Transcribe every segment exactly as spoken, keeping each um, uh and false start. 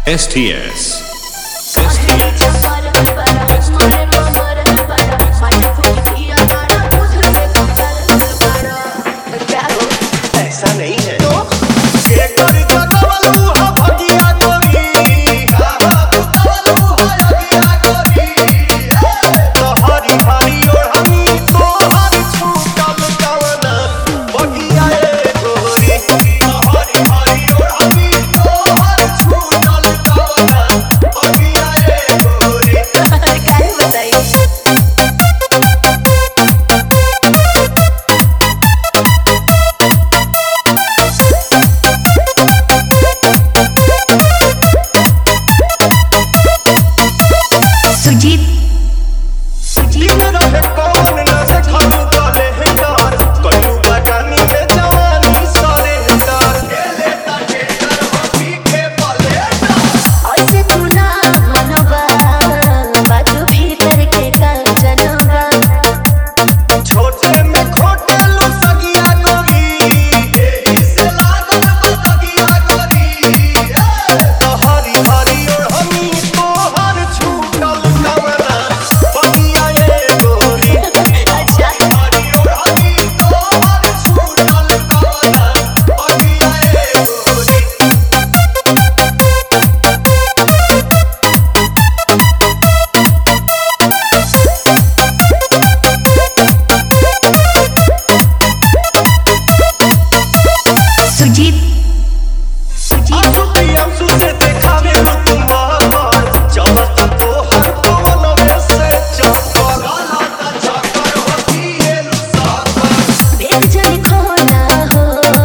S T S. ऐसा नहीं है सुजीत सुजीत रहे कौन न देखलू गले है डर कलू बटानी में जवानी सरे डर गेले ताके डर हो पीके पले डर ऐसे तू ना मनोबा बाजू भीतर के कंचनवा छोटे में खोटे लो सगिया गोरी एही से लागल बगिया गोरी तो हरी हरी और हमी तो हर छूटल कवना बगिया ये गोरी अच्छा हरी और हमी तो हर छूटल कवना बगिया ये गोरी सुजीत सुजीत हम सुसे देखावे तुम मार चमक तो हर पवन में से चमक गाला ता चक्कर होती है लुसाकर भेद जन खोला हो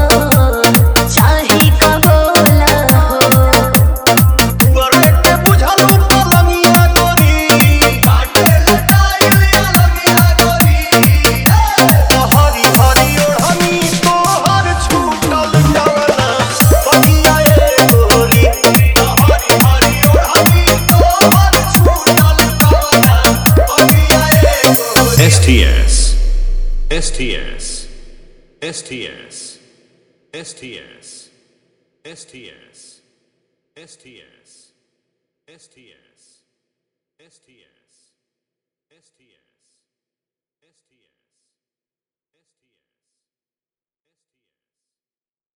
चाहे का बोला हो बड़े के बुझलू पलंगिया गोरी काटे लटाई लिया लगिया गोरी तो हरी हरी और हमी तो हर छूटल जवना बगिया ये गोरी तो हरी हरी और हमी तो हर छूटल जवना बगिया ये गोरी S T S. S T S. S T S. S T S. S T S. S T S. S T S. S T S. S T S.